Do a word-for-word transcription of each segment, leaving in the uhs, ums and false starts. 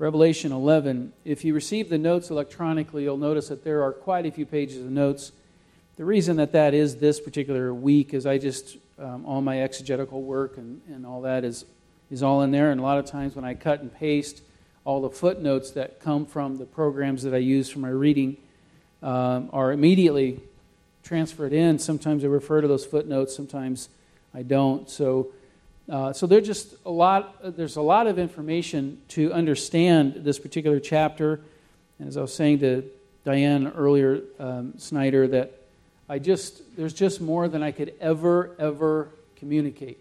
Revelation eleven. If you receive the notes electronically, you'll notice that there are quite a few pages of notes. The reason that that is this particular week is I just, um, all my exegetical work and, and all that is, is all in there. And a lot of times when I cut and paste all the footnotes that come from the programs that I use for my reading um, are immediately transferred in. Sometimes I refer to those footnotes, sometimes I don't. So uh, so there's just a lot, there's a lot of information to understand this particular chapter. And as I was saying to Diane earlier, um, Snyder, that I just, there's just more than I could ever, ever communicate.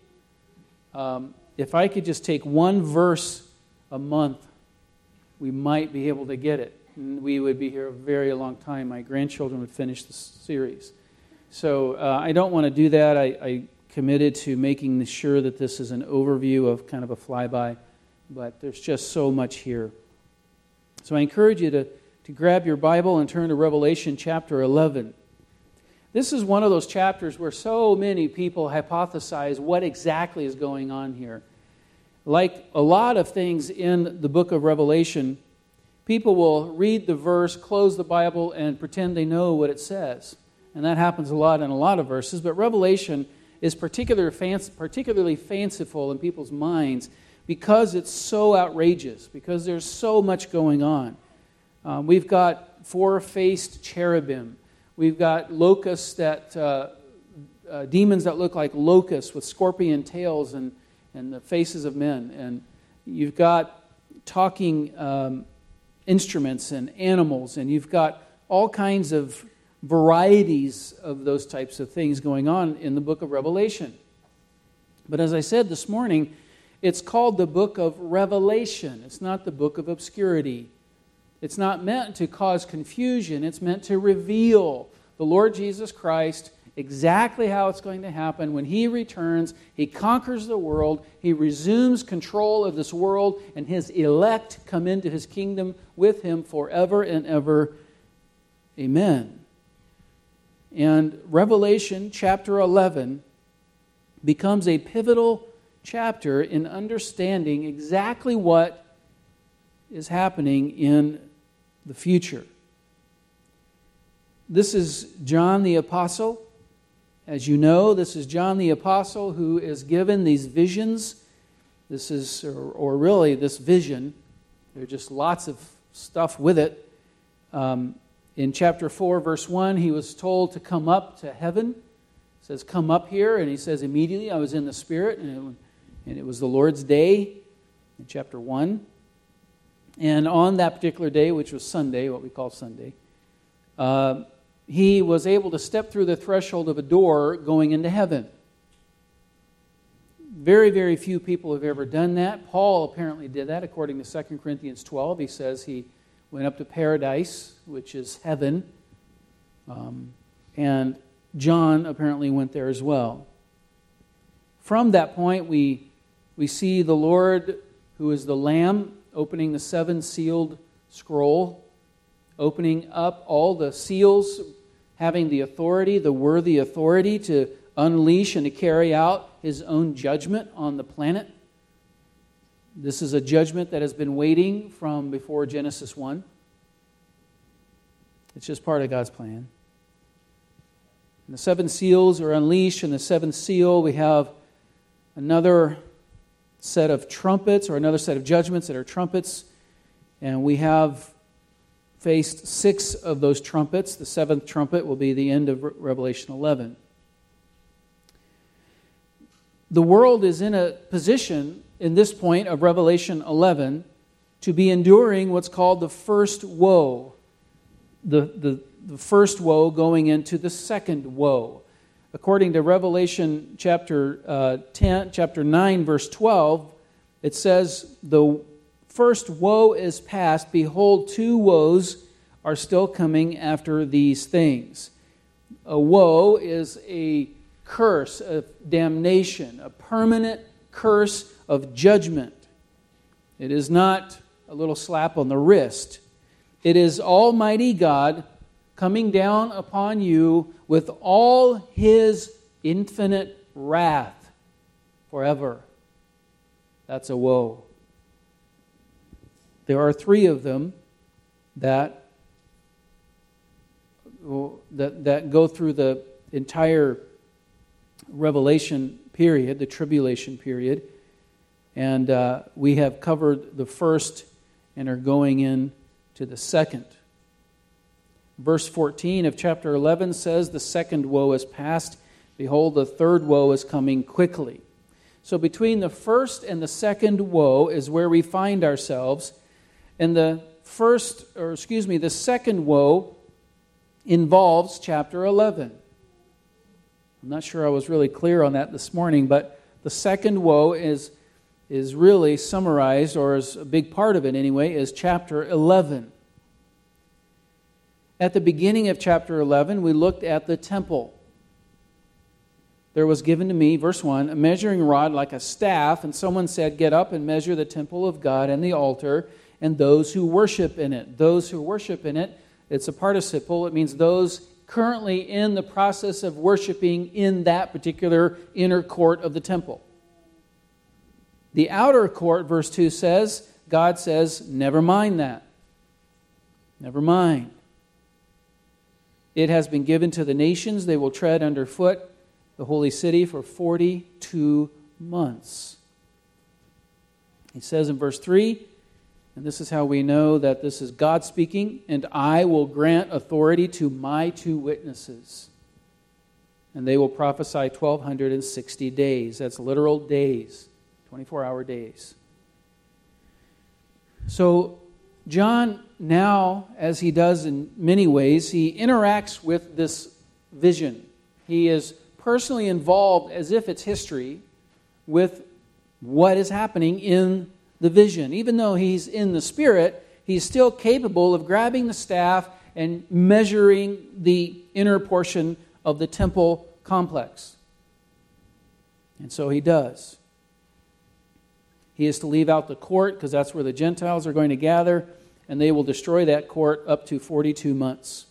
Um, if I could just take one verse a month, we might be able to get it. And we would be here a very long time. My grandchildren would finish the series. So uh, I don't want to do that. I, I committed to making sure that this is an overview of kind of a flyby, but there's just so much here. So I encourage you to, to grab your Bible and turn to Revelation chapter eleven. This is one of those chapters where so many people hypothesize what exactly is going on here. Like a lot of things in the book of Revelation, people will read the verse, close the Bible, and pretend they know what it says. And that happens a lot in a lot of verses. But Revelation is particular fanc- particularly fanciful in people's minds because it's so outrageous, because there's so much going on. Uh, we've got four-faced cherubim. We've got locusts that, uh, uh, demons that look like locusts with scorpion tails and, and the faces of men. And you've got talking um, instruments and animals, and you've got all kinds of varieties of those types of things going on in the book of Revelation. But as I said this morning, it's called the book of Revelation. It's not the book of obscurity. It's not meant to cause confusion. It's meant to reveal the Lord Jesus Christ, exactly how it's going to happen. When He returns, He conquers the world, He resumes control of this world, and His elect come into His kingdom with Him forever and ever. Amen. And Revelation chapter eleven becomes a pivotal chapter in understanding exactly what is happening in the future. This is John the Apostle. As you know, this is John the Apostle who is given these visions. This is, or, or really this vision, there's just lots of stuff with it. Um, in chapter four, verse one, he was told to come up to heaven. It says, come up here, and he says, immediately I was in the Spirit, and it, and it was the Lord's day, in chapter one. And on that particular day, which was Sunday, what we call Sunday, uh, he was able to step through the threshold of a door going into heaven. Very, very few people have ever done that. Paul apparently did that, according to Second Corinthians twelve. He says he went up to paradise, which is heaven. Um, and John apparently went there as well. From that point, we, we see the Lord, who is the Lamb, opening the seven sealed scroll, opening up all the seals, having the authority, the worthy authority to unleash and to carry out His own judgment on the planet. This is a judgment that has been waiting from before Genesis one. It's just part of God's plan. And the seven seals are unleashed. In the seventh seal, we have another set of trumpets, or another set of judgments that are trumpets. And we have faced six of those trumpets. The seventh trumpet will be the end of Revelation eleven. The world is in a position, in this point of Revelation eleven, to be enduring what's called the first woe. The, the, the first woe going into the second woe. According to Revelation chapter uh, ten, chapter nine, verse twelve, it says, the first woe is past. Behold, two woes are still coming after these things. A woe is a curse of damnation, a permanent curse of judgment. It is not a little slap on the wrist. It is Almighty God coming down upon you with all His infinite wrath forever. That's a woe. there are three of them that, that, that go through the entire Revelation period, the tribulation period. And uh, we have covered the first and are going in to the second. Verse fourteen of chapter eleven says, "The second woe is past. Behold, the third woe is coming quickly." So between the first and the second woe is where we find ourselves. And the first, or excuse me, the second woe involves chapter eleven. I'm not sure I was really clear on that this morning, but the second woe is, is really summarized, or is a big part of it anyway, is chapter eleven. At the beginning of chapter eleven, we looked at the temple. There was given to me, verse one, a measuring rod like a staff, and someone said, "Get up and measure the temple of God and the altar and those who worship in it." Those who worship in it, it's a participle. It means those currently in the process of worshiping in that particular inner court of the temple. The outer court, verse two says, God says, never mind that. Never mind. It has been given to the nations. They will tread underfoot the holy city for forty-two months. He says in verse three, and this is how we know that this is God speaking, "And I will grant authority to my two witnesses, and they will prophesy twelve sixty days." That's literal days, twenty-four hour days. So John now, as he does in many ways, he interacts with this vision. He is personally involved, as if it's history, with what is happening in the vision. Even though he's in the Spirit, he's still capable of grabbing the staff and measuring the inner portion of the temple complex. And so he does. He is to leave out the court, because that's where the Gentiles are going to gather, and they will destroy that court up to forty-two months.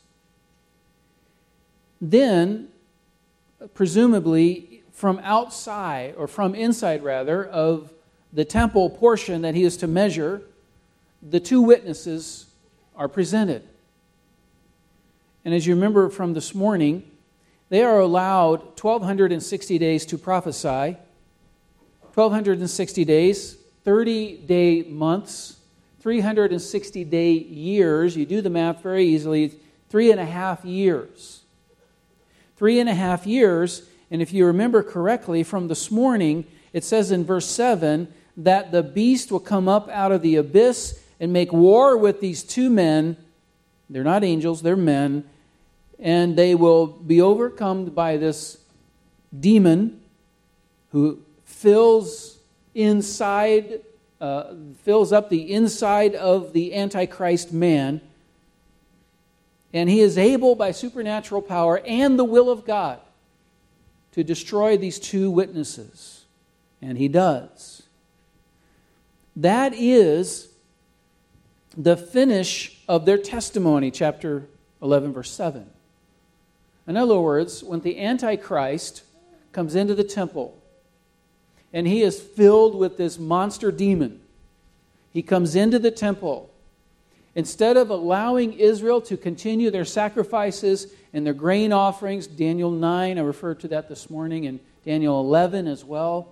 Then, presumably, from outside, or from inside rather, of the temple portion that he is to measure, the two witnesses are presented. And as you remember from this morning, they are allowed twelve sixty days to prophesy. twelve sixty days, thirty-day months, three hundred sixty day years. You do the math very easily. Three and a half years. Three and a half years, and if you remember correctly from this morning, it says in verse seven that the beast will come up out of the abyss and make war with these two men. They're not angels, they're men. And they will be overcome by this demon who fills inside, uh, fills up the inside of the Antichrist man. And he is able by supernatural power and the will of God to destroy these two witnesses. And he does. That is the finish of their testimony, chapter eleven, verse seven. In other words, when the Antichrist comes into the temple and he is filled with this monster demon, he comes into the temple. Instead of allowing Israel to continue their sacrifices and their grain offerings, Daniel nine, I referred to that this morning, and Daniel eleven as well,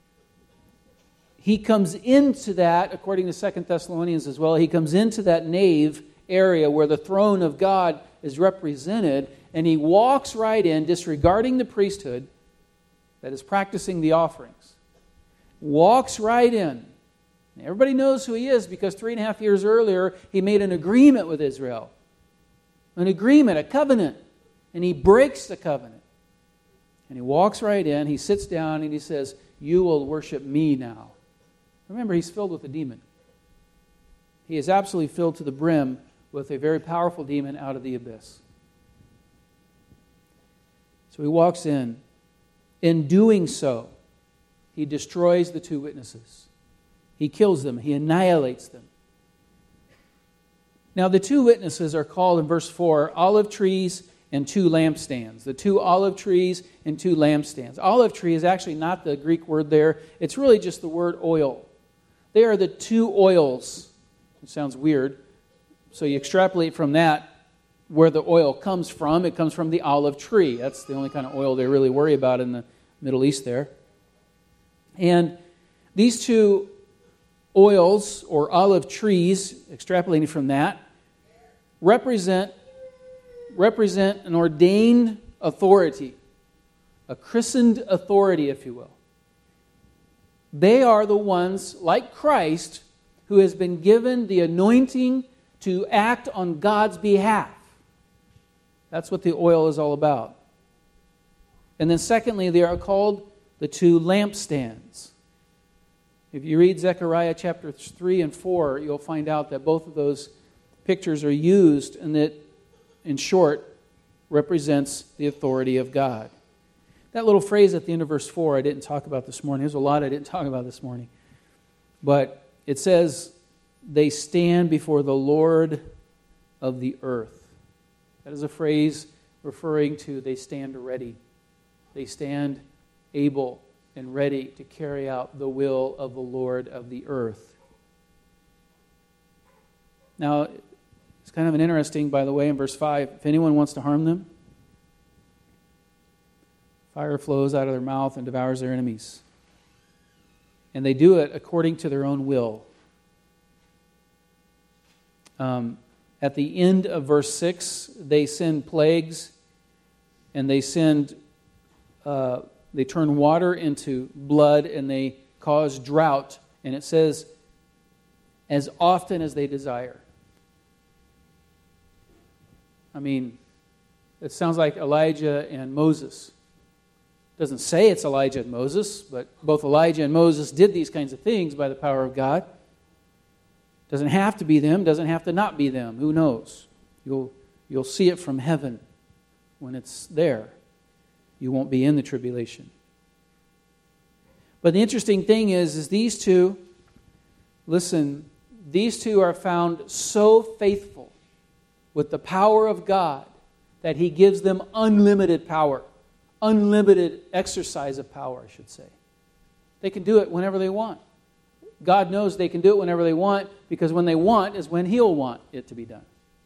he comes into that, according to Second Thessalonians as well, he comes into that nave area where the throne of God is represented, and he walks right in, disregarding the priesthood that is practicing the offerings. Walks right in. Everybody knows who he is because three and a half years earlier, he made an agreement with Israel. An agreement, a covenant. And he breaks the covenant. And he walks right in, he sits down, and he says, "You will worship me now." Remember, he's filled with a demon. He is absolutely filled to the brim with a very powerful demon out of the abyss. So he walks in. In doing so, he destroys the two witnesses. He kills them. He annihilates them. Now, the two witnesses are called in verse four, olive trees and two lampstands. The two olive trees and two lampstands. Olive tree is actually not the Greek word there. It's really just the word oil. They are the two oils. It sounds weird. So you extrapolate from that where the oil comes from. It comes from the olive tree. That's the only kind of oil they really worry about in the Middle East there. And these two oils or olive trees, extrapolating from that, represent, represent an ordained authority, a christened authority, if you will. They are the ones, like Christ, who has been given the anointing to act on God's behalf. That's what the oil is all about. And then secondly, they are called the two lampstands. If you read Zechariah chapter three and four, you'll find out that both of those pictures are used, and that, in short, represents the authority of God. That little phrase at the end of verse four I didn't talk about this morning. There's a lot I didn't talk about this morning. But it says, they stand before the Lord of the earth. That is a phrase referring to they stand ready. They stand able and ready to carry out the will of the Lord of the earth. Now, it's kind of an interesting, by the way, in verse five, if anyone wants to harm them, fire flows out of their mouth and devours their enemies. And they do it according to their own will. Um, at the end of verse six, they send plagues, and they send, uh, they turn water into blood, and they cause drought. And it says, as often as they desire. I mean, it sounds like Elijah and Moses. It doesn't say it's Elijah and Moses, but both Elijah and Moses did these kinds of things by the power of God. Doesn't have to be them, doesn't have to not be them. Who knows? You'll, you'll see it from heaven when it's there. You won't be in the tribulation. But the interesting thing is, is these two, listen, these two are found so faithful with the power of God that He gives them unlimited power, unlimited exercise of power, I should say. They can do it whenever they want. God knows they can do it whenever they want, because when they want is when He'll want it to be done.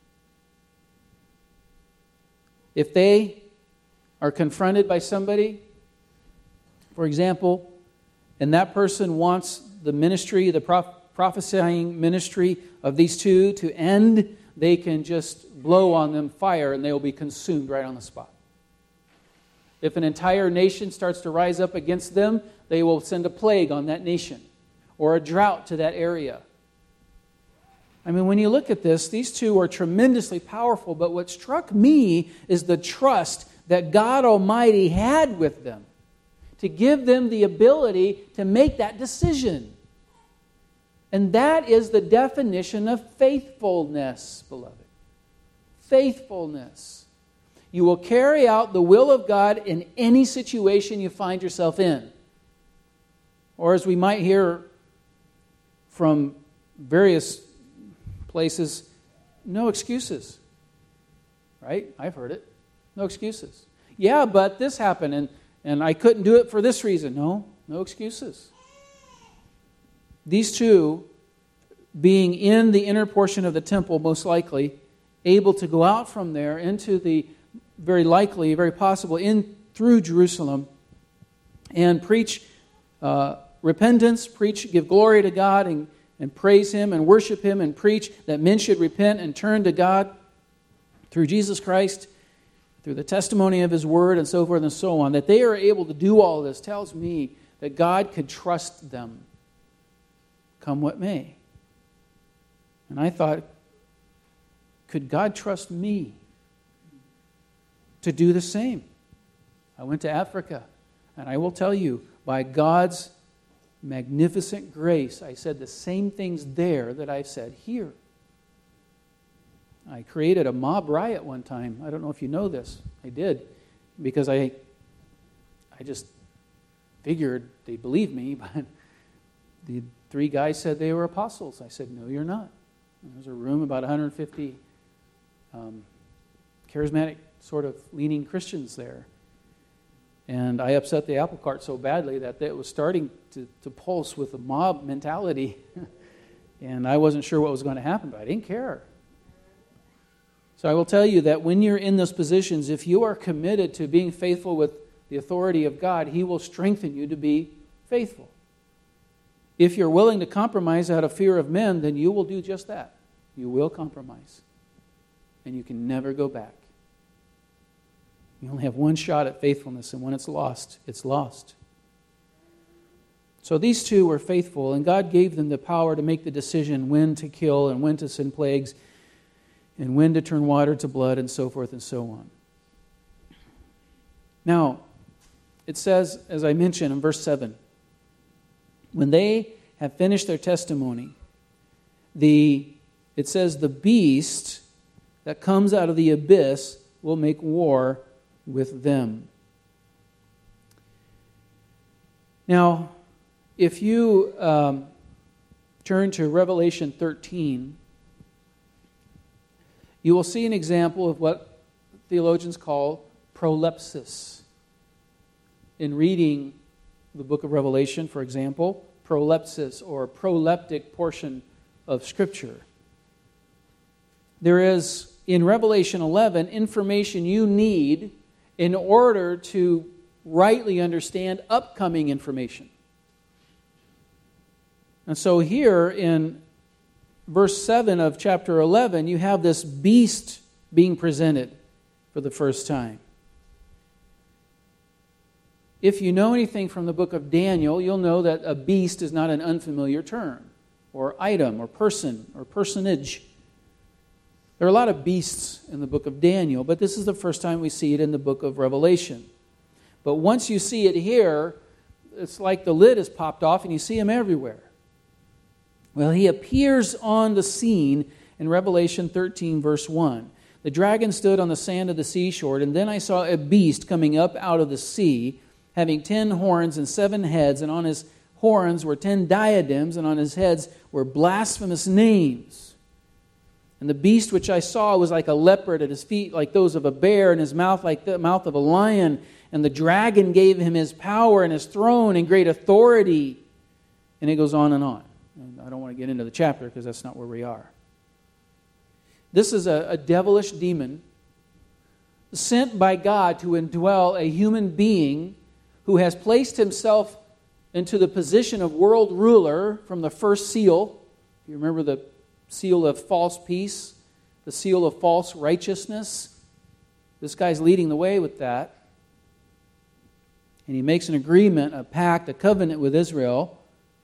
If they are confronted by somebody, for example, and that person wants the ministry, the proph- prophesying ministry of these two to end, they can just blow on them fire and they will be consumed right on the spot. If an entire nation starts to rise up against them, they will send a plague on that nation or a drought to that area. I mean, when you look at this, these two are tremendously powerful, but what struck me is the trust that God Almighty had with them to give them the ability to make that decision. And that is the definition of faithfulness, beloved. Faithfulness. You will carry out the will of God in any situation you find yourself in. Or as we might hear from various places, no excuses. Right? I've heard it. No excuses. Yeah, but this happened and, and I couldn't do it for this reason. No, no excuses. These two, being in the inner portion of the temple, most likely, able to go out from there into the, very likely, very possible, in through Jerusalem, and preach uh, repentance, preach, give glory to God, and, and praise Him, and worship Him, and preach that men should repent and turn to God through Jesus Christ, through the testimony of His Word, and so forth and so on. That they are able to do all this tells me that God could trust them, come what may. And I thought, could God trust me to do the same? I went to Africa, and I will tell you, by God's magnificent grace, I said the same things there that I've said here. I created a mob riot one time. I don't know if you know this. I did, because I, I just figured they believed me, but the three guys said they were apostles. I said, no, you're not. There was a room about one hundred fifty um, charismatic sort of leaning Christians there. And I upset the apple cart so badly that it was starting to, to pulse with a mob mentality. And I wasn't sure what was going to happen, but I didn't care. So I will tell you that when you're in those positions, if you are committed to being faithful with the authority of God, He will strengthen you to be faithful. If you're willing to compromise out of fear of men, then you will do just that. You will compromise. And you can never go back. You only have one shot at faithfulness, and when it's lost, it's lost. So these two were faithful, and God gave them the power to make the decision when to kill and when to send plagues and when to turn water to blood and so forth and so on. Now, it says, as I mentioned in verse seven, when they have finished their testimony, the it says the beast that comes out of the abyss will make war with them. Now, if you um, turn to Revelation thirteen, you will see an example of what theologians call prolepsis. In reading the book of Revelation, for example, prolepsis or proleptic portion of Scripture. There is, in Revelation eleven, information you need in order to rightly understand upcoming information. And so here in verse seven of chapter eleven, you have this beast being presented for the first time. If you know anything from the book of Daniel, you'll know that a beast is not an unfamiliar term, or item, or person, or personage. There are a lot of beasts in the book of Daniel, but this is the first time we see it in the book of Revelation. But once you see it here, it's like the lid is popped off and you see him everywhere. Well, he appears on the scene in Revelation thirteen, verse one. The dragon stood on the sand of the seashore, and then I saw a beast coming up out of the sea, having ten horns and seven heads, and on his horns were ten diadems, and on his heads were blasphemous names. And the beast which I saw was like a leopard, and his feet like those of a bear, and his mouth like the mouth of a lion. And the dragon gave him his power and his throne and great authority. And it goes on and on. And I don't want to get into the chapter because that's not where we are. This is a, a devilish demon sent by God to indwell a human being who has placed himself into the position of world ruler from the first seal. You remember the seal of false peace, the seal of false righteousness. This guy's leading the way with that. And he makes an agreement, a pact, a covenant with Israel.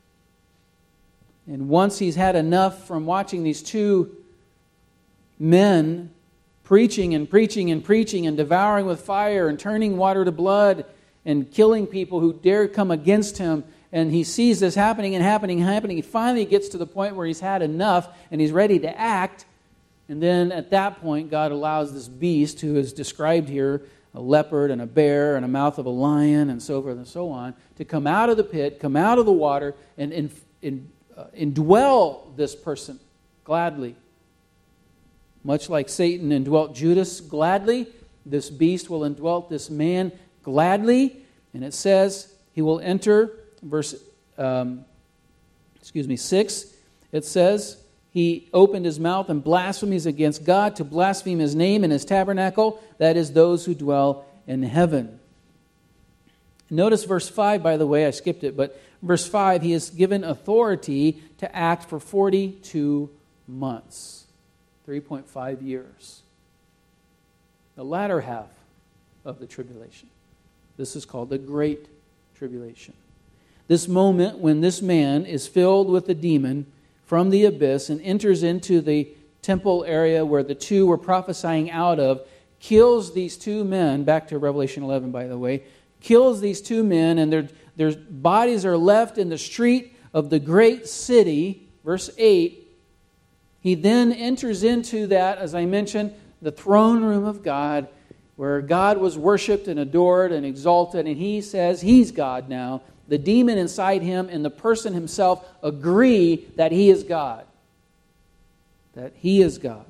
And once he's had enough from watching these two men preaching and preaching and preaching and devouring with fire and turning water to blood and killing people who dare come against him, and he sees this happening and happening and happening, he finally gets to the point where he's had enough and he's ready to act. And then at that point, God allows this beast, who is described here, a leopard and a bear and a mouth of a lion and so forth and so on, to come out of the pit, come out of the water, and in, in, uh, indwell this person gladly. Much like Satan indwelt Judas gladly, this beast will indwell this man gladly. And it says he will enter, verse, um, excuse me, six, it says, he opened his mouth in blasphemies against God to blaspheme his name and his tabernacle, that is, those who dwell in heaven. Notice verse five, by the way, I skipped it, but verse five, he is given authority to act for forty-two months, three point five years. The latter half of the tribulation. This is called the Great Tribulation. This moment when this man is filled with the demon from the abyss and enters into the temple area where the two were prophesying out of, kills these two men, back to Revelation eleven, by the way, kills these two men, and their, their bodies are left in the street of the great city, verse eight. He then enters into that, as I mentioned, the throne room of God, where God was worshipped and adored and exalted, and he says he's God now. The demon inside him and the person himself agree that he is God. That he is God.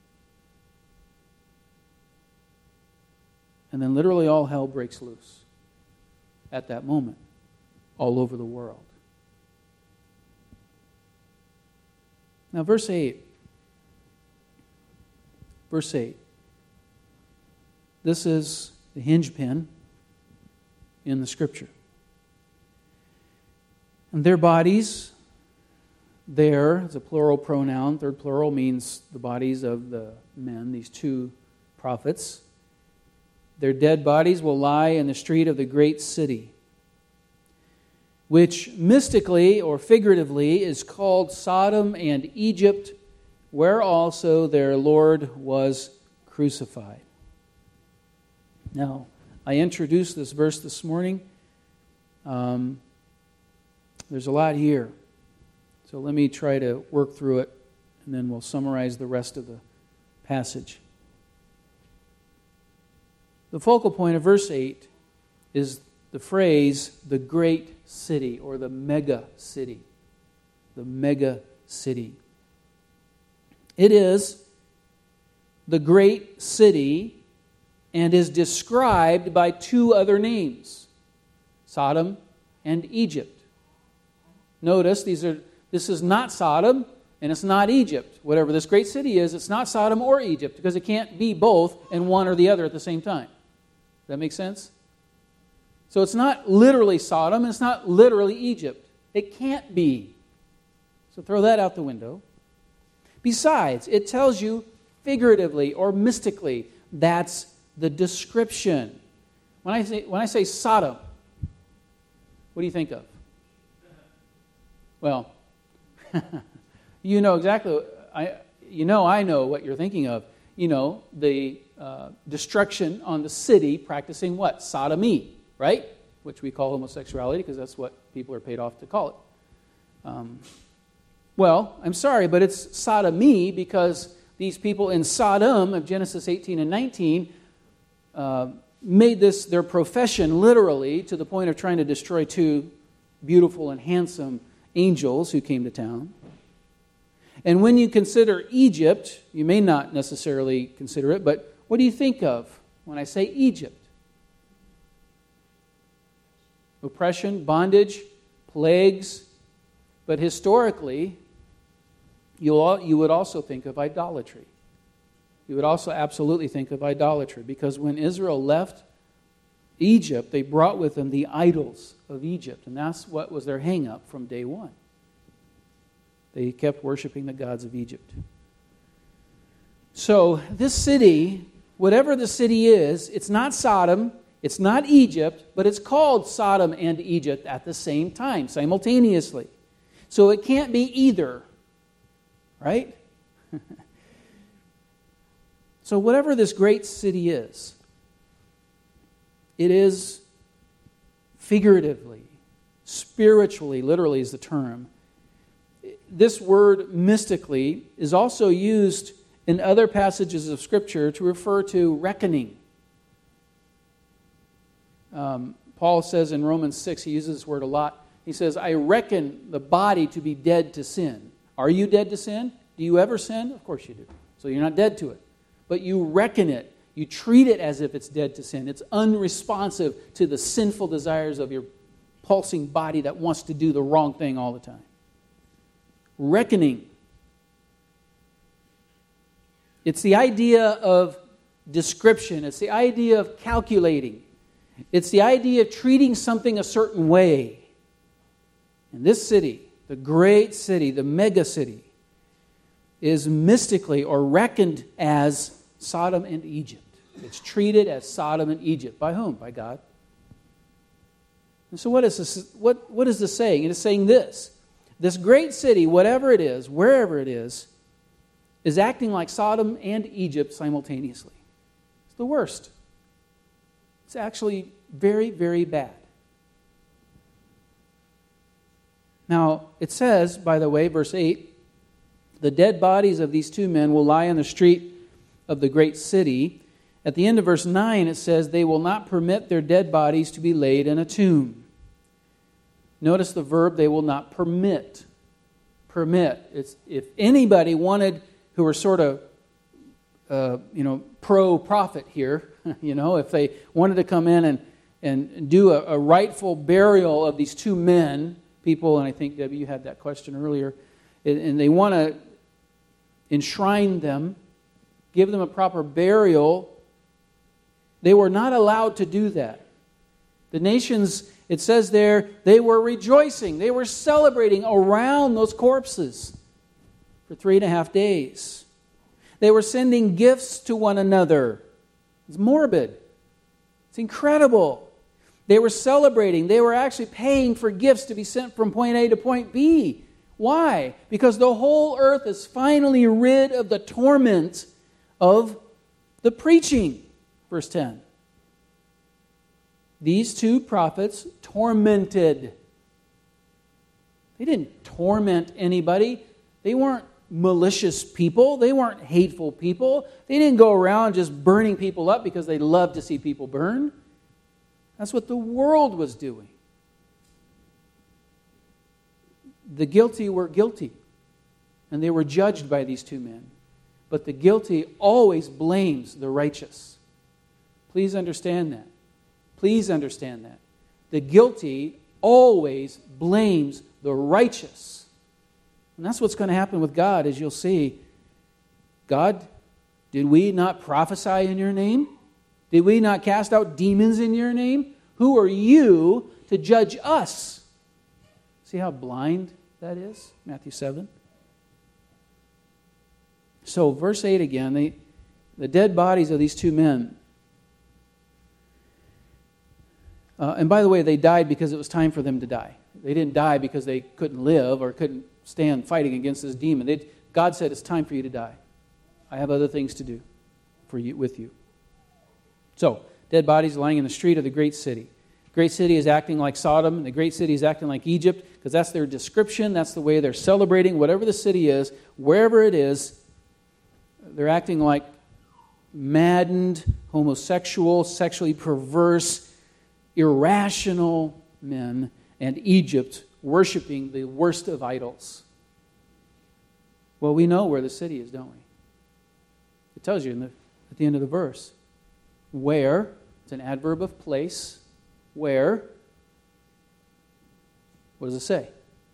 And then literally all hell breaks loose at that moment, all over the world. Now, verse eight. Verse eight. This is the hinge pin in the Scripture. And their bodies, there, is a plural pronoun. Third plural means the bodies of the men, these two prophets. Their dead bodies will lie in the street of the great city, which mystically or figuratively is called Sodom and Egypt, where also their Lord was crucified. Now, I introduced this verse this morning. Um, there's a lot here. So let me try to work through it, and then we'll summarize the rest of the passage. The focal point of verse eight is the phrase, the great city, or the mega city. The mega city. It is the great city and is described by two other names, Sodom and Egypt. Notice these are this is not Sodom and it's not Egypt. Whatever this great city is, it's not Sodom or Egypt because it can't be both and one or the other at the same time. Does that make sense? So it's not literally Sodom and it's not literally Egypt. It can't be. So throw that out the window. Besides, it tells you figuratively or mystically. That's the description. When I say when I say Sodom, what do you think of? Well, you know exactly. I you know I know what you're thinking of. You know the uh, destruction on the city, practicing what? Sodomy, right? Which we call homosexuality because that's what people are paid off to call it. Um, well, I'm sorry, but it's sodomy because these people in Sodom of Genesis eighteen and nineteen uh, made this their profession literally to the point of trying to destroy two beautiful and handsome angels who came to town. And when you consider Egypt, you may not necessarily consider it, but what do you think of when I say Egypt? Oppression, bondage, plagues, but historically, you you would also think of idolatry. You would also absolutely think of idolatry because when Israel left Egypt, they brought with them the idols of Egypt, and that's what was their hang-up from day one. They kept worshiping the gods of Egypt. So this city, whatever the city is, it's not Sodom, it's not Egypt, but it's called Sodom and Egypt at the same time, simultaneously. So it can't be either, right? So whatever this great city is, it is figuratively, spiritually, literally is the term. This word mystically is also used in other passages of Scripture to refer to reckoning. Um, Paul says in Romans six, he uses this word a lot. He says, I reckon the body to be dead to sin. Are you dead to sin? Do you ever sin? Of course you do. So you're not dead to it. But you reckon it. You treat it as if it's dead to sin. It's unresponsive to the sinful desires of your pulsing body that wants to do the wrong thing all the time. Reckoning. It's the idea of description. It's the idea of calculating. It's the idea of treating something a certain way. And this city, the great city, the mega city, is mystically or reckoned as Sodom and Egypt. It's treated as Sodom and Egypt. By whom? By God. And so what is this, what, what is this saying? It is saying this. This great city, whatever it is, wherever it is, is acting like Sodom and Egypt simultaneously. It's the worst. It's actually very, very bad. Now, it says, by the way, verse eight, the dead bodies of these two men will lie on the street of the great city. At the end of verse nine, it says, they will not permit their dead bodies to be laid in a tomb. Notice the verb, they will not permit. Permit. It's, if anybody wanted, who were sort of, uh, you know, pro-prophet here, you know, if they wanted to come in and, and do a, a rightful burial of these two men, people, and I think, Debbie, you had that question earlier, and, and they want to enshrine them, give them a proper burial. They were not allowed to do that. The nations, it says there, they were rejoicing. They were celebrating around those corpses for three and a half days. They were sending gifts to one another. It's morbid. It's incredible. They were celebrating. They were actually paying for gifts to be sent from point A to point B. Why? Because the whole earth is finally rid of the torment of the preaching. Verse ten. These two prophets tormented. They didn't torment anybody. They weren't malicious people. They weren't hateful people. They didn't go around just burning people up because they loved to see people burn. That's what the world was doing. The guilty were guilty, and they were judged by these two men. But the guilty always blames the righteous. Please understand that. Please understand that. The guilty always blames the righteous. And that's what's going to happen with God, as you'll see. God, did we not prophesy in your name? Did we not cast out demons in your name? Who are you to judge us? See how blind that is? Matthew seven. So, verse eight again, the, the dead bodies of these two men. Uh, and by the way, they died because it was time for them to die. They didn't die because they couldn't live or couldn't stand fighting against this demon. They, God said, it's time for you to die. I have other things to do for you with you. So, dead bodies lying in the street of the great city. The great city is acting like Sodom. The great city is acting like Egypt because that's their description. That's the way they're celebrating. Whatever the city is, wherever it is, they're acting like maddened, homosexual, sexually perverse, irrational men, and Egypt worshiping the worst of idols. Well, we know where the city is, don't we? It tells you in the, at the end of the verse. Where, it's an adverb of place, where, what does it say?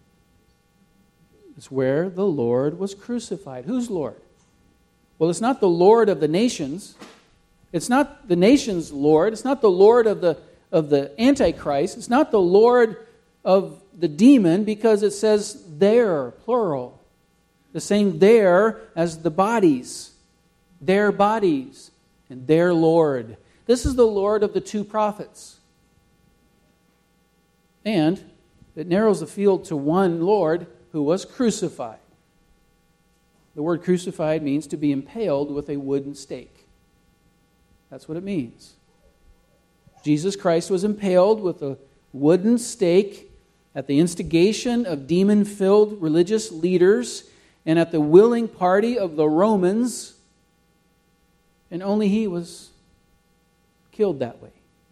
It's where the Lord was crucified. Who's Lord? Well, it's not the Lord of the nations. It's not the nations' Lord. It's not the Lord of the of the Antichrist. It's not the Lord of the demon because it says there, plural. The same there as the bodies. Their bodies and their Lord. This is the Lord of the two prophets. And it narrows the field to one Lord who was crucified. The word crucified means to be impaled with a wooden stake. That's what it means. Jesus Christ was impaled with a wooden stake at the instigation of demon-filled religious leaders and at the willing party of the Romans, and only he was killed that way.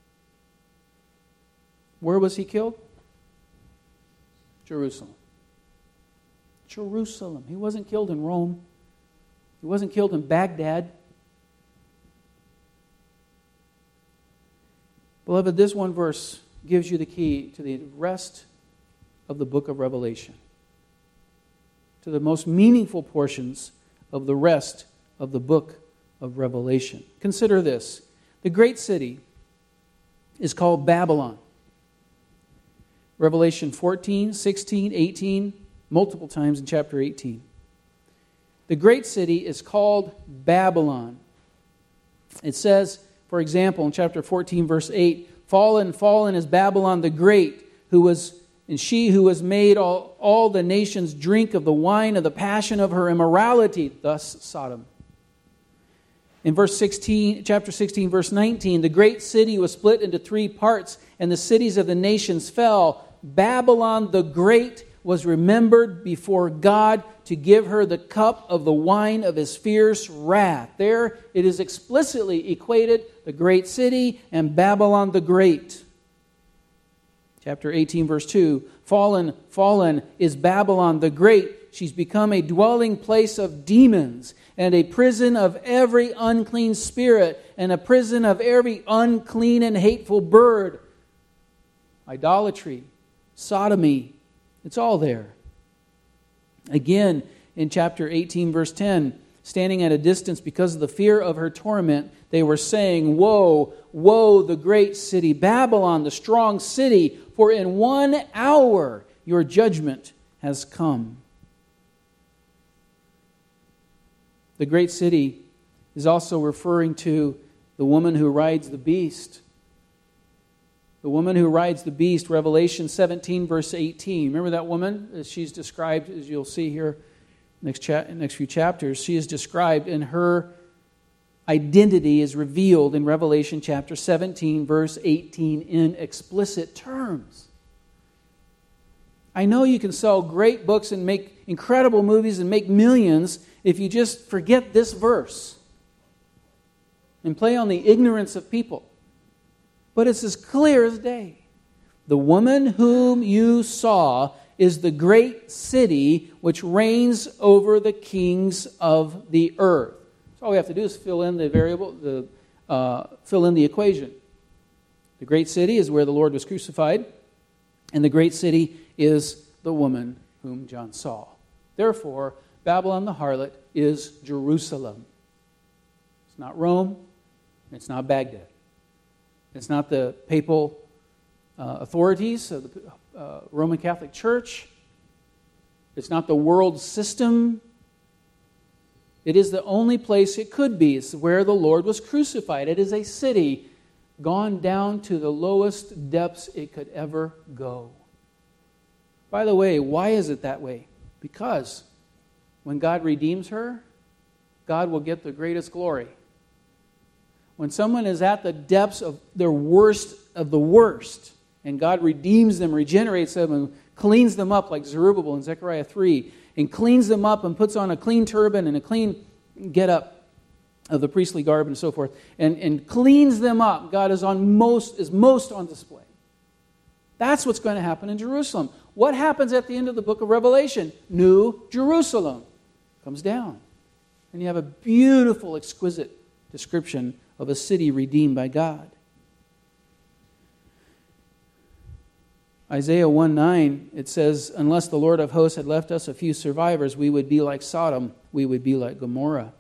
Where was he killed? Jerusalem. Jerusalem. He wasn't killed in Rome. He wasn't killed in Baghdad. Beloved, this one verse gives you the key to the rest of the book of Revelation, to the most meaningful portions of the rest of the book of Revelation. Consider this. The great city is called Babylon. Revelation fourteen, sixteen, eighteen, multiple times in chapter eighteen. The great city is called Babylon. It says, for example, in chapter fourteen, verse eight, Fallen, fallen is Babylon the Great, who was, and she who has made all, all the nations drink of the wine of the passion of her immorality, thus Sodom. In verse sixteen, chapter sixteen, verse nineteen, the great city was split into three parts, and the cities of the nations fell. Babylon the Great was remembered before God to give her the cup of the wine of his fierce wrath. There it is explicitly equated, the great city and Babylon the Great. Chapter eighteen, verse two, Fallen, fallen is Babylon the Great. She's become a dwelling place of demons and a prison of every unclean spirit and a prison of every unclean and hateful bird. Idolatry, sodomy, it's all there. Again, in chapter eighteen, verse ten, standing at a distance because of the fear of her torment, they were saying, "Woe, woe, the great city, Babylon, the strong city, for in one hour your judgment has come." The great city is also referring to the woman who rides the beast. The woman who rides the beast, Revelation seventeen, verse eighteen. Remember that woman? As she's described, as you'll see here next cha- next few chapters, she is described, and her identity is revealed in Revelation chapter seventeen, verse eighteen, in explicit terms. I know you can sell great books and make incredible movies and make millions if you just forget this verse and play on the ignorance of people. But it's as clear as day. The woman whom you saw is the great city which reigns over the kings of the earth. So all we have to do is fill in the variable, the uh, fill in the equation. The great city is where the Lord was crucified, and the great city is the woman whom John saw. Therefore, Babylon the harlot is Jerusalem. It's not Rome. It's not Baghdad. It's not the papal uh, authorities of the uh, Roman Catholic Church. It's not the world system. It is the only place it could be. It's where the Lord was crucified. It is a city gone down to the lowest depths it could ever go. By the way, why is it that way? Because when God redeems her, God will get the greatest glory. When someone is at the depths of their worst of the worst, and God redeems them, regenerates them, and cleans them up like Zerubbabel in Zechariah three, and cleans them up and puts on a clean turban and a clean get-up of the priestly garb and so forth, and, and cleans them up, God is on most is most on display. That's what's going to happen in Jerusalem. What happens at the end of the book of Revelation? New Jerusalem comes down. And you have a beautiful, exquisite description of a city redeemed by God. Isaiah one nine, it says, "Unless the Lord of hosts had left us a few survivors, we would be like Sodom, we would be like Gomorrah."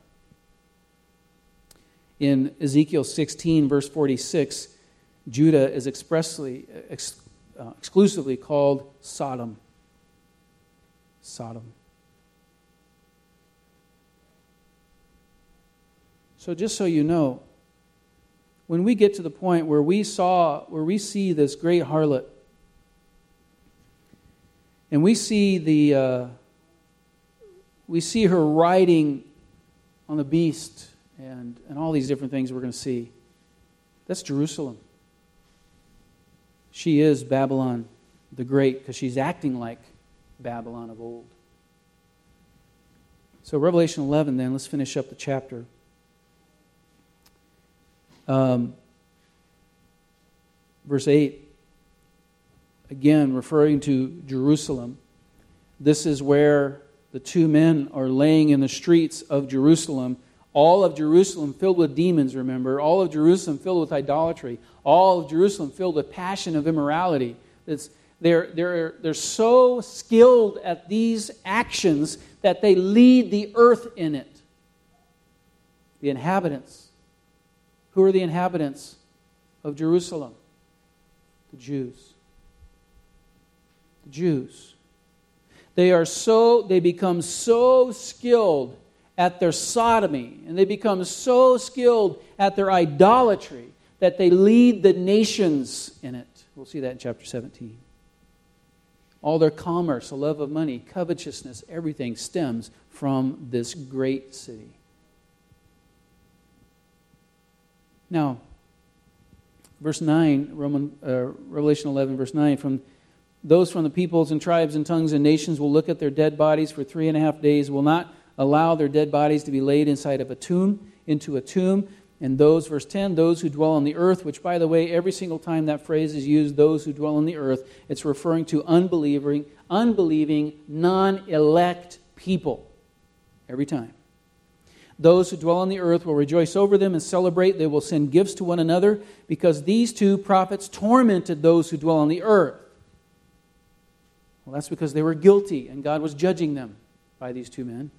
In Ezekiel sixteen, verse forty-six, Judah is expressly, ex, uh, exclusively called Sodom. Sodom. So just so you know, when we get to the point where we saw, where we see this great harlot, and we see the, uh, we see her riding on the beast, and and all these different things we're going to see, that's Jerusalem. She is Babylon the Great because she's acting like Babylon of old. So Revelation eleven, then let's finish up the chapter. Um, verse eight, again referring to Jerusalem. This is where the two men are laying in the streets of Jerusalem. All of Jerusalem filled with demons, remember. All of Jerusalem filled with idolatry. All of Jerusalem filled with passion of immorality. It's, they're, they're, they're so skilled at these actions that they lead the earth in it. The inhabitants. Who are the inhabitants of Jerusalem? The Jews. The Jews. They are so, they become so skilled at their sodomy, and they become so skilled at their idolatry that they lead the nations in it. We'll see that in chapter seventeen. All their commerce, a love of money, covetousness, everything stems from this great city. Now, verse nine, Roman, uh, Revelation eleven, verse nine, from those from the peoples and tribes and tongues and nations will look at their dead bodies for three and a half days, will not allow their dead bodies to be laid inside of a tomb, into a tomb. And those, verse ten, those who dwell on the earth, which, by the way, every single time that phrase is used, those who dwell on the earth, it's referring to unbelieving, unbelieving, non-elect people. Every time. Those who dwell on the earth will rejoice over them and celebrate. They will send gifts to one another because these two prophets tormented those who dwell on the earth. Well, that's because they were guilty and God was judging them. by these two men.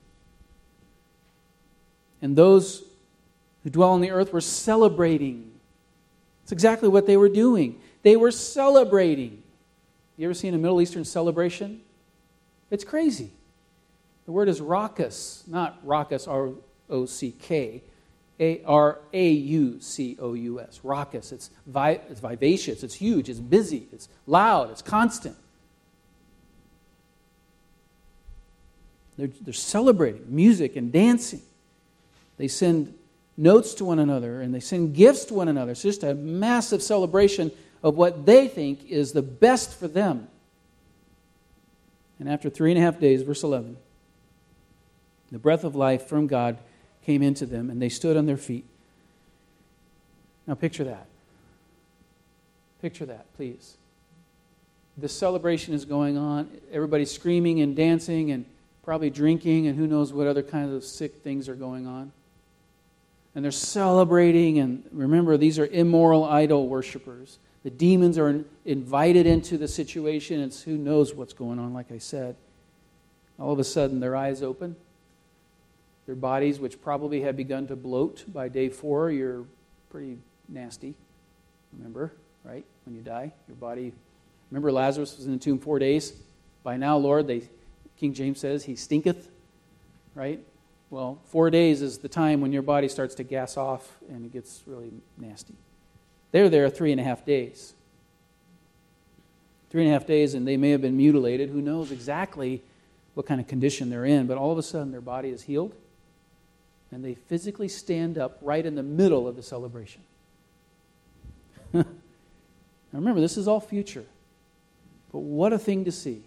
And those who dwell on the earth were celebrating. It's exactly what they were doing. They were celebrating. You ever seen a Middle Eastern celebration? It's crazy. The word is raucous, not raucous, R O C K, A R A U C O U S. Raucous. It's, vi- it's vivacious. It's huge. It's busy. It's loud. It's constant. They're, they're celebrating music and dancing. They send notes to one another and they send gifts to one another. It's just a massive celebration of what they think is the best for them. And after three and a half days, verse eleven, the breath of life from God came into them and they stood on their feet. Now picture that. Picture that, please. This celebration is going on. Everybody's screaming and dancing and probably drinking and who knows what other kinds of sick things are going on. And they're celebrating, and remember, these are immoral idol worshipers. The demons are invited into the situation. It's who knows what's going on, like I said. All of a sudden, their eyes open. Their bodies, which probably had begun to bloat by day four, you're pretty nasty. Remember, right? When you die, your body... Remember, Lazarus was in the tomb four days. By now, Lord, they, King James says, he stinketh, right? Well, four days is the time when your body starts to gas off and it gets really nasty. They're there three and a half days. Three and a half days, and they may have been mutilated. Who knows exactly what kind of condition they're in, but all of a sudden their body is healed, and they physically stand up right in the middle of the celebration. Now remember, this is all future, but what a thing to see.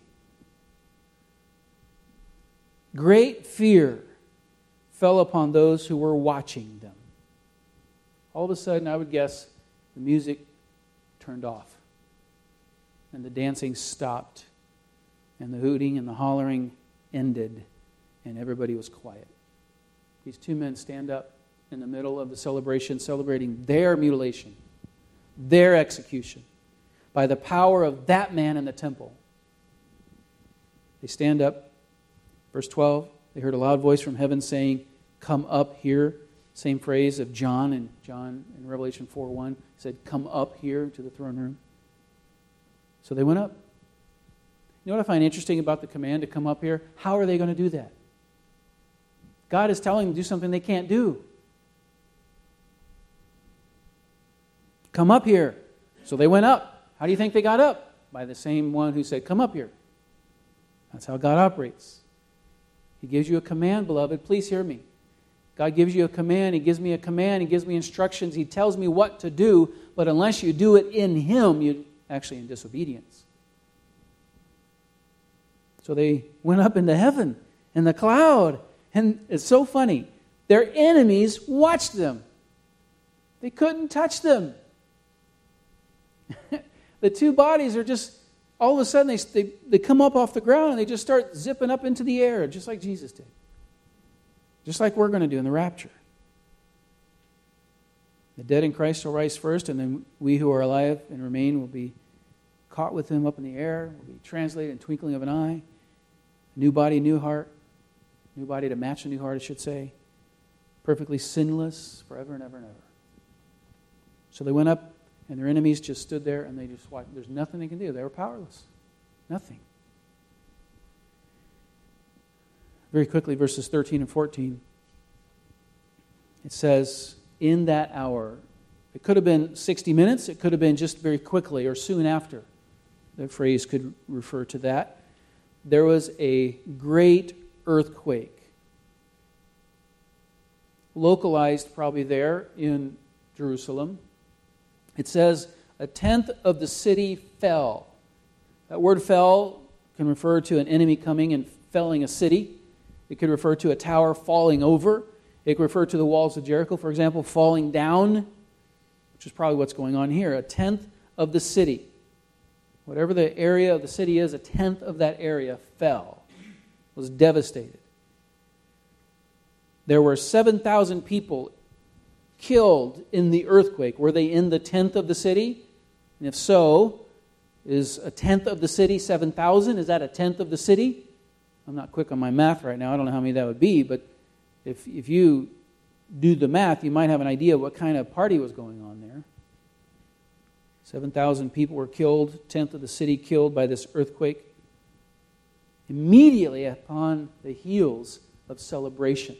Great fear fell upon those who were watching them. All of a sudden, I would guess, the music turned off. And the dancing stopped. And the hooting and the hollering ended. And everybody was quiet. These two men stand up in the middle of the celebration, celebrating their mutilation, their execution, by the power of that man in the temple. They stand up. Verse twelve, they heard a loud voice from heaven saying, "Come up here." Same phrase of John and John in Revelation four one. He said, "Come up here to the throne room." So they went up. You know what I find interesting about the command to come up here? How are they going to do that? God is telling them to do something they can't do. Come up here. So they went up. How do you think they got up? By the same one who said, "Come up here." That's how God operates. He gives you a command, beloved. Please hear me. God gives you a command. He gives me a command. He gives me instructions. He tells me what to do. But unless you do it in Him, you're actually in disobedience. So they went up into heaven in the cloud. And it's so funny. Their enemies watched them. They couldn't touch them. The two bodies are just, all of a sudden, they, they, they come up off the ground and they just start zipping up into the air, just like Jesus did. Just like we're going to do in the rapture. The dead in Christ will rise first, and then we who are alive and remain will be caught with Him up in the air, will be translated in the twinkling of an eye. New body, new heart. New body to match a new heart, I should say. Perfectly sinless forever and ever and ever. So they went up, and their enemies just stood there, and they just watched. There's nothing they can do. They were powerless. Nothing. Very quickly, verses thirteen and fourteen. It says, in that hour, it could have been sixty minutes, it could have been just very quickly or soon after. The phrase could refer to that. There was a great earthquake. Localized probably there in Jerusalem. It says, a tenth of the city fell. That word fell can refer to an enemy coming and felling a city. It could refer to a tower falling over. It could refer to the walls of Jericho, for example, falling down, which is probably what's going on here. A tenth of the city. Whatever the area of the city is, a tenth of that area fell, was devastated. There were seven thousand people killed in the earthquake. Were they in the tenth of the city? And if so, is a tenth of the city seven thousand? Is that a tenth of the city? I'm not quick on my math right now. I don't know how many that would be, but if if you do the math, you might have an idea what kind of party was going on there. seven thousand people were killed, a tenth of the city killed by this earthquake. Immediately upon the heels of celebration.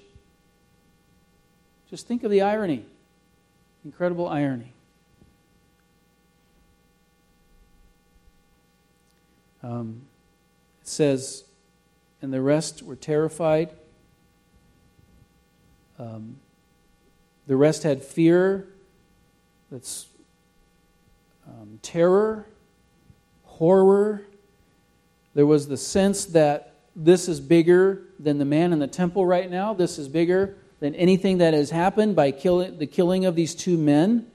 Just think of the irony. Incredible irony. Um, it says, and the rest were terrified. Um, the rest had fear. That's um, terror, horror. There was the sense that this is bigger than the man in the temple right now. This is bigger than anything that has happened by killing, the killing of these two men.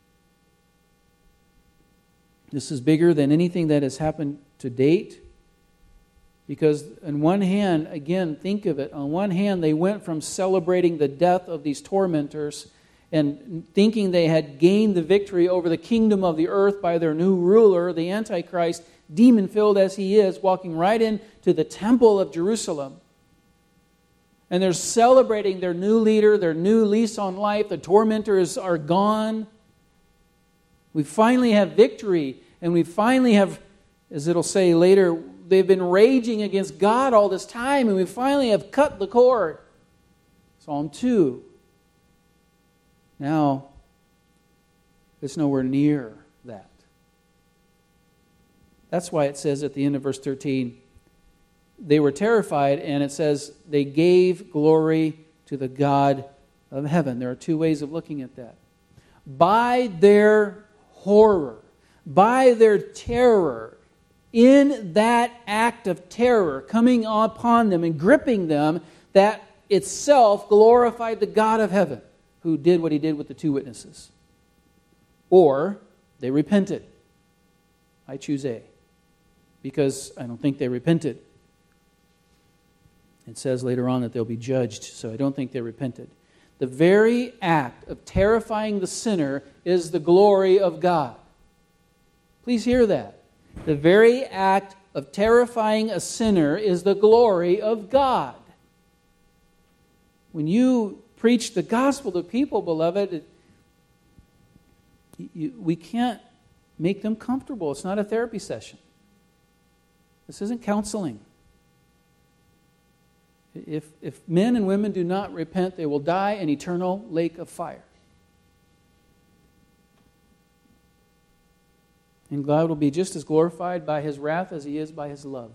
This is bigger than anything that has happened to date. Because on one hand, again, think of it. On one hand, they went from celebrating the death of these tormentors and thinking they had gained the victory over the kingdom of the earth by their new ruler, the Antichrist, demon-filled as he is, walking right into the temple of Jerusalem. And they're celebrating their new leader, their new lease on life. The tormentors are gone. We finally have victory. And we finally have, as it'll say later, they've been raging against God all this time. And we finally have cut the cord. Psalm two. Now, it's nowhere near that. That's why it says at the end of verse thirteen, they were terrified, and it says they gave glory to the God of heaven. There are two ways of looking at that. By their horror, by their terror, in that act of terror coming upon them and gripping them, that itself glorified the God of heaven, who did what he did with the two witnesses. Or they repented. I choose A, because I don't think they repented. It says later on that they'll be judged, so I don't think they repented. The very act of terrifying the sinner is the glory of God. Please hear that. The very act of terrifying a sinner is the glory of God. When you preach the gospel to people, beloved, it, you, we can't make them comfortable. It's not a therapy session. This isn't counseling. If, if men and women do not repent, they will die an eternal lake of fire. And God will be just as glorified by his wrath as he is by his love.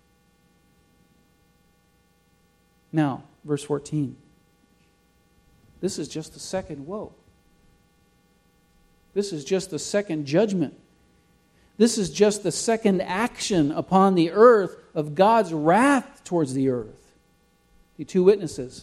Now, verse fourteen. This is just the second woe. This is just the second judgment. This is just the second action upon the earth of God's wrath towards the earth. The two witnesses.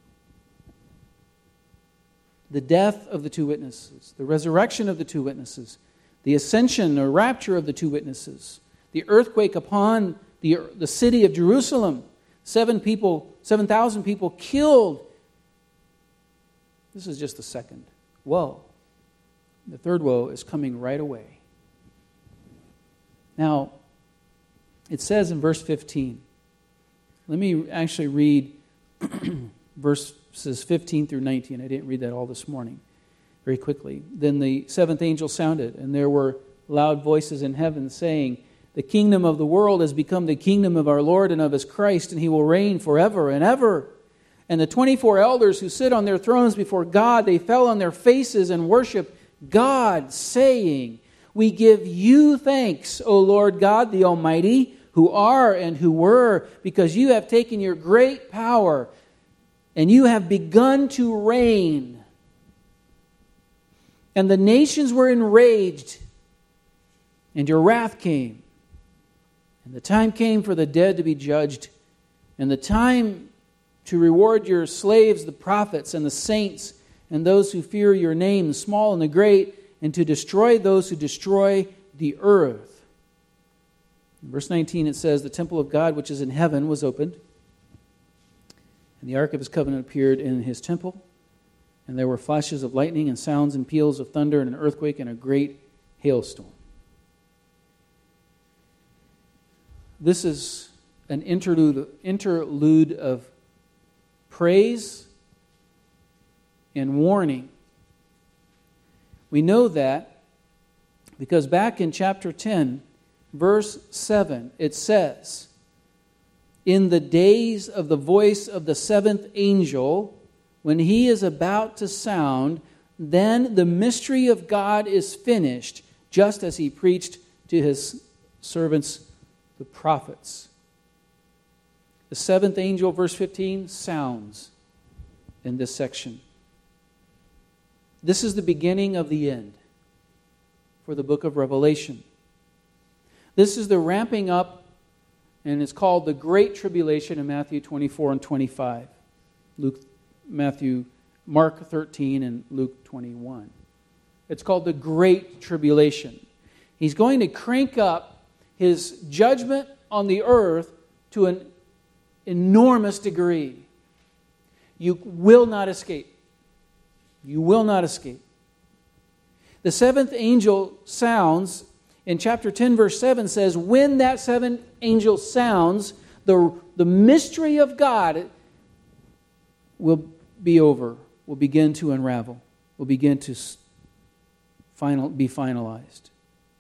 The death of the two witnesses. The resurrection of the two witnesses. The ascension or rapture of the two witnesses. The earthquake upon the, the city of Jerusalem. Seven people, seven thousand people killed. This is just the second woe. The third woe is coming right away. Now, it says in verse fifteen. Let me actually read verses fifteen through nineteen. I didn't read that all this morning. Very quickly. Then the seventh angel sounded, and there were loud voices in heaven saying, "The kingdom of the world has become the kingdom of our Lord and of his Christ, and he will reign forever and ever." And the twenty-four elders who sit on their thrones before God, they fell on their faces and worshiped God, saying, "We give you thanks, O Lord God the Almighty, who are and who were, because you have taken your great power and you have begun to reign. And the nations were enraged, and your wrath came. And the time came for the dead to be judged, and the time to reward your slaves, the prophets and the saints, and those who fear your name, the small and the great, and to destroy those who destroy the earth." In verse nineteen it says, "The temple of God which is in heaven was opened, and the ark of his covenant appeared in his temple. And there were flashes of lightning and sounds and peals of thunder and an earthquake and a great hailstorm." This is an interlude, interlude of praise and warning. We know that because back in chapter ten, verse seven, it says, "In the days of the voice of the seventh angel, when he is about to sound, then the mystery of God is finished, just as he preached to his servants, the prophets." The seventh angel, verse fifteen, sounds in this section. This is the beginning of the end for the book of Revelation. This is the ramping up, and it's called the Great Tribulation in Matthew twenty-four and twenty-five. Luke, Matthew, Mark thirteen and Luke twenty-one. It's called the Great Tribulation. He's going to crank up his judgment on the earth to an enormous degree. You will not escape. You will not escape. The seventh angel sounds, in chapter ten, verse seven says, when that seventh angel sounds, the, the mystery of God will be over, will begin to unravel, will begin to final, be finalized.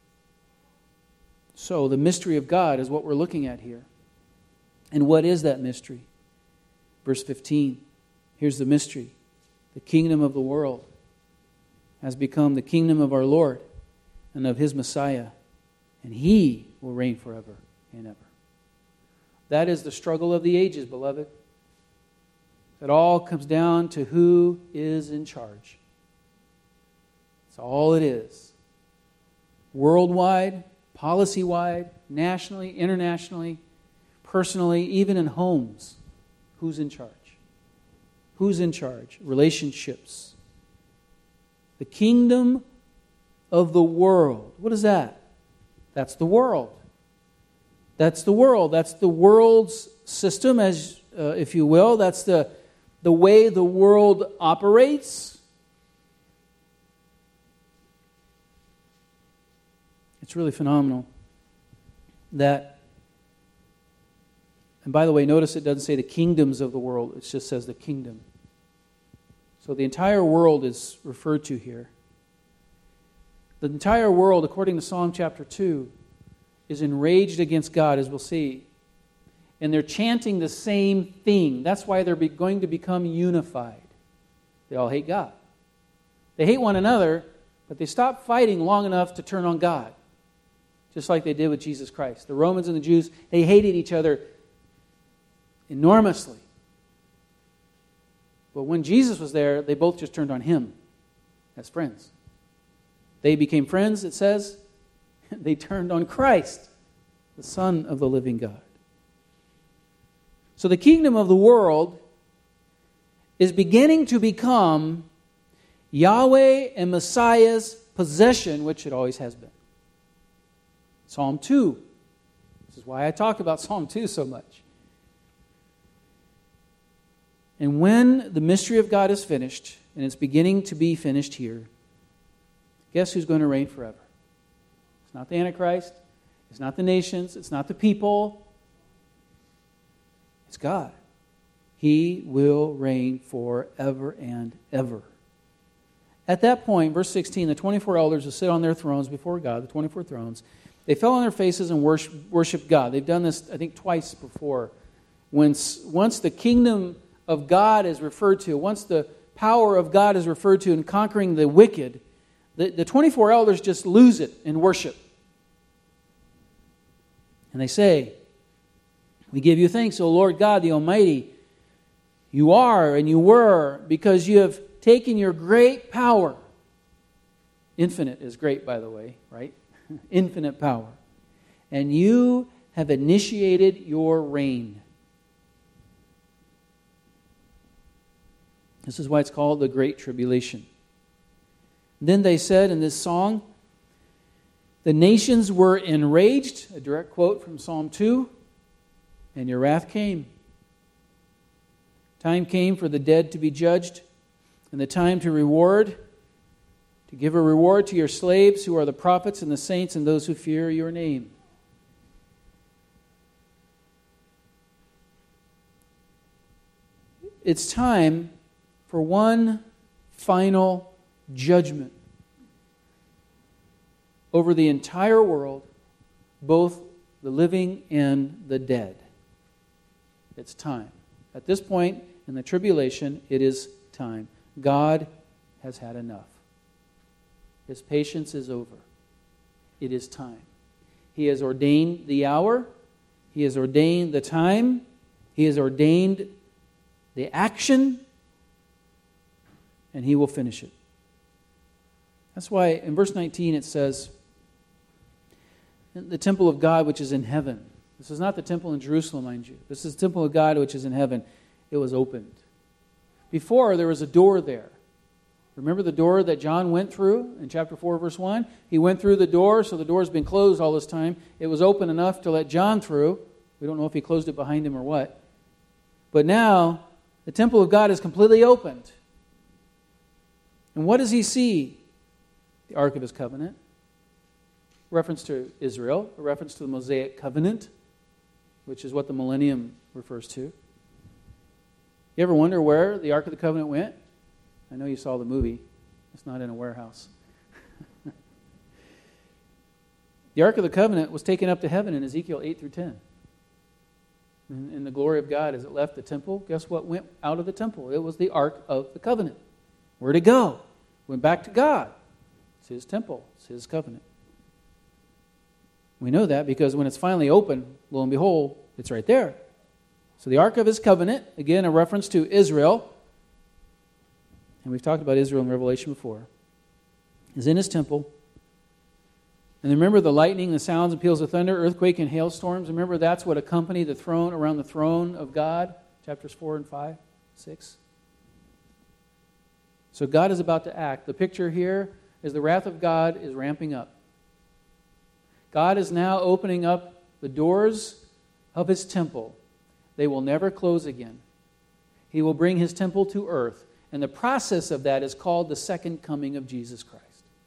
So the mystery of God is what we're looking at here. And what is that mystery? Verse fifteen. Here's the mystery. The kingdom of the world has become the kingdom of our Lord and of his Messiah, and he will reign forever and ever. That is the struggle of the ages, beloved. It all comes down to who is in charge. That's all it is. Worldwide, policy-wide, nationally, internationally, personally, even in homes. Who's in charge? Who's in charge? Relationships. The kingdom of the world. What is that? That's the world. That's the world. That's the world's system, as uh, if you will. That's the, the way the world operates. It's really phenomenal that. And by the way, notice it doesn't say the kingdoms of the world. It just says the kingdom. So the entire world is referred to here. The entire world, according to Psalm chapter two, is enraged against God, as we'll see. And they're chanting the same thing. That's why they're going to become unified. They all hate God. They hate one another, but they stop fighting long enough to turn on God. Just like they did with Jesus Christ. The Romans and the Jews, they hated each other enormously. But when Jesus was there, they both just turned on him as friends. They became friends, it says. They turned on Christ, the Son of the living God. So the kingdom of the world is beginning to become Yahweh and Messiah's possession, which it always has been. Psalm two. This is why I talk about Psalm two so much. And when the mystery of God is finished, and it's beginning to be finished here, guess who's going to reign forever? It's not the Antichrist. It's not the nations. It's not the people. It's God. He will reign forever and ever. At that point, verse sixteen, the twenty-four elders will sit on their thrones before God, the twenty-four thrones. They fell on their faces and worship, worship God. They've done this, I think, twice before. Once, once the kingdom of God is referred to, once the power of God is referred to in conquering the wicked, the, the twenty-four elders just lose it in worship. And they say, "We give you thanks, O Lord God, the Almighty. You are and you were, because you have taken your great power." Infinite is great, by the way, right? Infinite power. "And you have initiated your reign." This is why it's called the Great Tribulation. Then they said in this song, "The nations were enraged," a direct quote from Psalm two, "and your wrath came. Time came for the dead to be judged, and the time to reward, to give a reward to your slaves who are the prophets and the saints and those who fear your name." it's time for one final judgment over the entire world, both the living and the dead. It's time. At this point in the tribulation, it is time. God has had enough. His patience is over. It is time. He has ordained the hour. He has ordained the time. He has ordained the action. And He will finish it. That's why in verse nineteen it says, the temple of God which is in heaven. This is not the temple in Jerusalem, mind you. This is the temple of God which is in heaven. It was opened. Before, there was a door there. Remember the door that John went through in chapter four, verse one? He went through the door, so the door's been closed all this time. It was open enough to let John through. We don't know if he closed it behind him or what. But now, the temple of God is completely opened. And what does he see? The Ark of His Covenant. A reference to Israel. A reference to the Mosaic Covenant, which is what the millennium refers to. You ever wonder where the Ark of the Covenant went? I know you saw the movie. It's not in a warehouse. The Ark of the Covenant was taken up to heaven in Ezekiel eight through ten. In, in the glory of God, as it left the temple, guess what went out of the temple? It was the Ark of the Covenant. Where'd it go? Went back to God. It's His temple. It's His covenant. We know that because when it's finally open, lo and behold, it's right there. So the Ark of His Covenant, again, a reference to Israel, and we've talked about Israel in Revelation before, is in His temple. And remember the lightning, the sounds and peals of thunder, earthquake and hailstorms. Remember that's what accompany the throne, around the throne of God, chapters four and five, six. So God is about to act. The picture here is the wrath of God is ramping up. God is now opening up the doors of His temple. They will never close again. He will bring His temple to earth. And the process of that is called the second coming of Jesus Christ.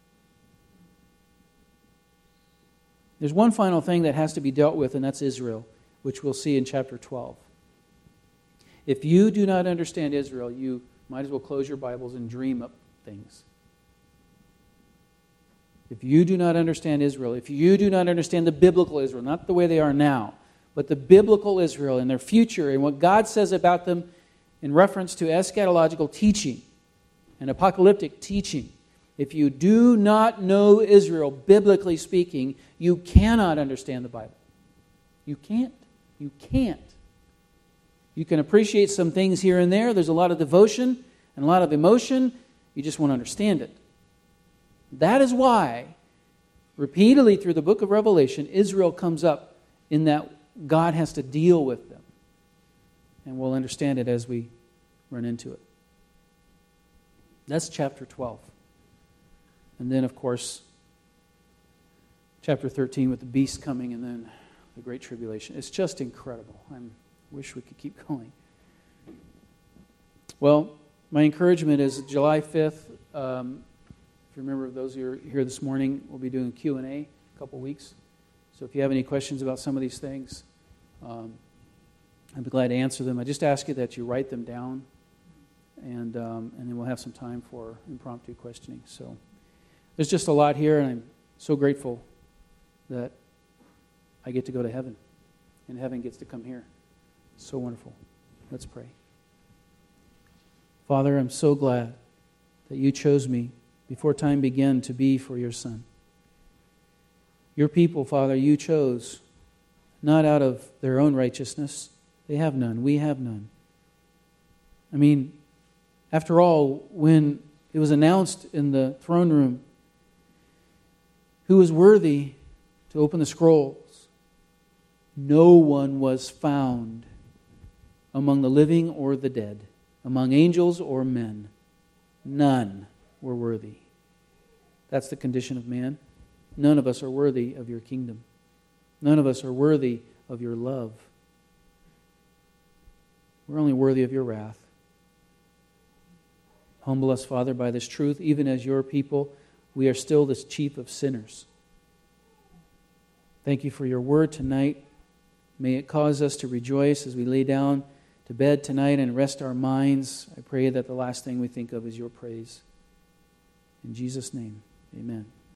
There's one final thing that has to be dealt with, and that's Israel, which we'll see in chapter twelve. If you do not understand Israel, you might as well close your Bibles and dream up things. If you do not understand Israel, if you do not understand the biblical Israel, not the way they are now, but the biblical Israel and their future and what God says about them in reference to eschatological teaching and apocalyptic teaching, if you do not know Israel, biblically speaking, you cannot understand the Bible. You can't. You can't. You can appreciate some things here and there. There's a lot of devotion and a lot of emotion. You just won't understand it. That is why, repeatedly through the book of Revelation, Israel comes up in that God has to deal with them. And we'll understand it as we run into it. That's chapter twelve. And then, of course, chapter thirteen with the beast coming and then the Great Tribulation. It's just incredible. I wish we could keep going. Well, my encouragement is July fifth. Um, if you remember, those who are here this morning, we'll be doing Q and A a couple weeks. So if you have any questions about some of these things, um, I'd be glad to answer them. I just ask you that you write them down, and um, and then we'll have some time for impromptu questioning. So there's just a lot here, and I'm so grateful that I get to go to heaven, and heaven gets to come here. So wonderful. Let's pray. Father, I'm so glad that you chose me before time began to be for your Son. Your people, Father, you chose not out of their own righteousness. They have none. We have none. I mean, after all, when it was announced in the throne room who was worthy to open the scrolls, no one was found among the living or the dead, among angels or men. None were worthy. That's the condition of man. None of us are worthy of your kingdom. None of us are worthy of your love. We're only worthy of your wrath. Humble us, Father, by this truth. Even as your people, we are still the chief of sinners. Thank you for your word tonight. May it cause us to rejoice as we lay down to bed tonight and rest our minds, I pray that the last thing we think of is your praise. In Jesus' name, amen.